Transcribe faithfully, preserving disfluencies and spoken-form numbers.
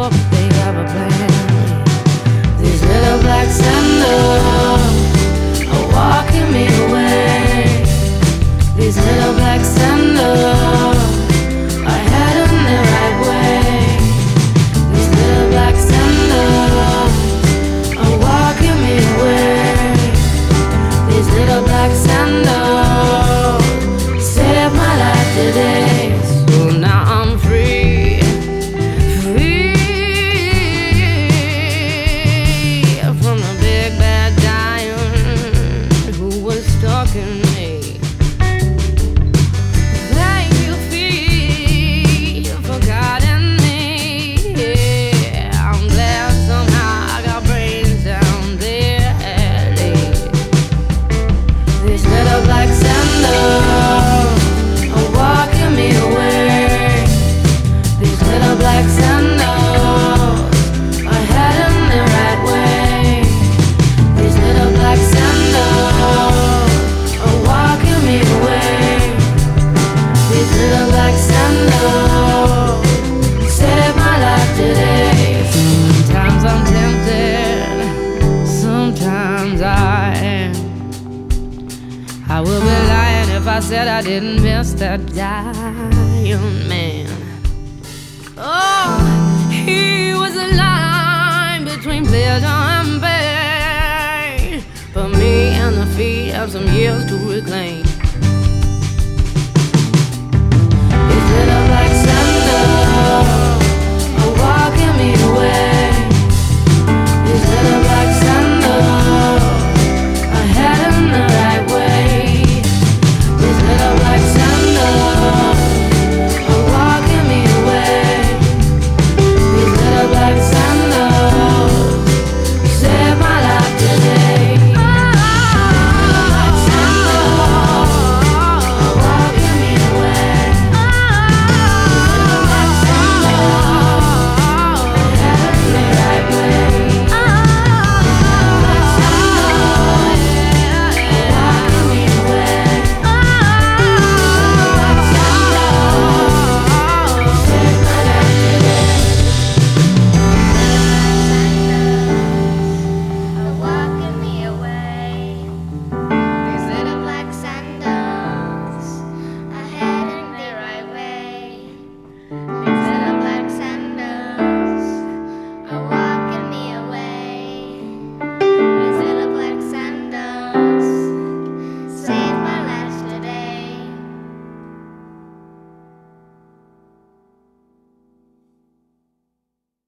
hope they have a plan. These little black sandals are walking me away. These little black sandals are heading the right way. These little black sandals are walking me away. These little black sandals saved my life today. So now I'm free, free from the big bad giant who was stalking me. Thank you, feet, for guiding me. Yeah, I'm glad somehow I got brains down there. These little black sandals are walking me away. These little black sandals are heading the right way. These little black sandals are walking me away. These little black sandals saved my life today. Sometimes I'm tempted, sometimes I am. I would be lying if I said I didn't miss that giant man. Oh, he was a line between pleasure and pain. For me and the feet have some years to reclaim.